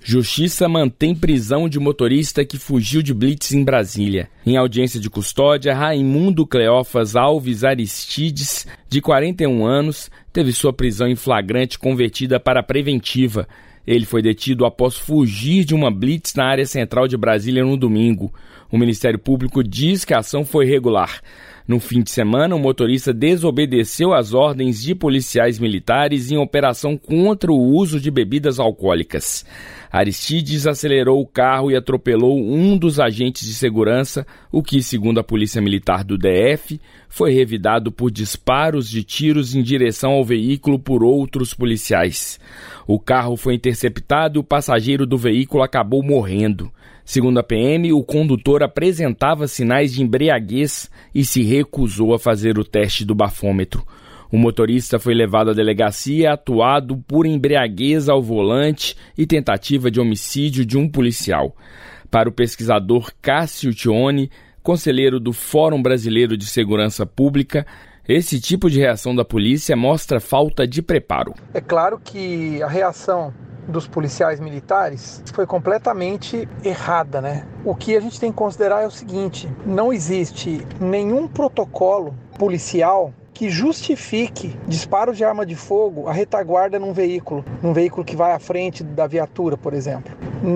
Justiça mantém prisão de motorista que fugiu de blitz em Brasília. Em audiência de custódia, Raimundo Cleófas Alves Aristides, de 41 anos, teve sua prisão em flagrante convertida para preventiva. Ele foi detido após fugir de uma blitz na área central de Brasília no domingo. O Ministério Público diz que a ação foi regular. No fim de semana, o motorista desobedeceu às ordens de policiais militares em operação contra o uso de bebidas alcoólicas. Aristides acelerou o carro e atropelou um dos agentes de segurança, o que, segundo a Polícia Militar do DF, foi revidado por disparos de tiros em direção ao veículo por outros policiais. O carro foi interceptado e o passageiro do veículo acabou morrendo. Segundo a PM, o condutor apresentava sinais de embriaguez e se recusou a fazer o teste do bafômetro. O motorista foi levado à delegacia, atuado por embriaguez ao volante e tentativa de homicídio de um policial. Para o pesquisador Cássio Tione, conselheiro do Fórum Brasileiro de Segurança Pública, esse tipo de reação da polícia mostra falta de preparo. É claro que a reação dos policiais militares foi completamente errada, né? O que a gente tem que considerar é o seguinte: não existe nenhum protocolo policial que justifique disparos de arma de fogo à retaguarda num veículo que vai à frente da viatura, por exemplo.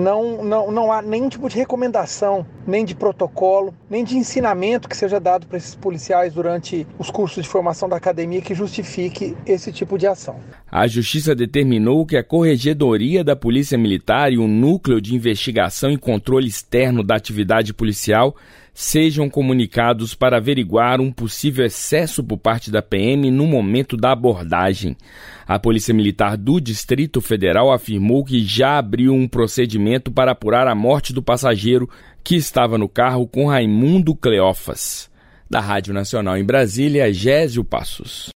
Não há nenhum tipo de recomendação, nem de protocolo, nem de ensinamento que seja dado para esses policiais durante os cursos de formação da academia que justifique esse tipo de ação. A Justiça determinou que a Corregedoria da Polícia Militar e o Núcleo de Investigação e Controle Externo da Atividade Policial sejam comunicados para averiguar um possível excesso por parte da PM no momento da abordagem. A Polícia Militar do Distrito Federal afirmou que já abriu um procedimento para apurar a morte do passageiro que estava no carro com Raimundo Cleófas. Da Rádio Nacional em Brasília, Gésio Passos.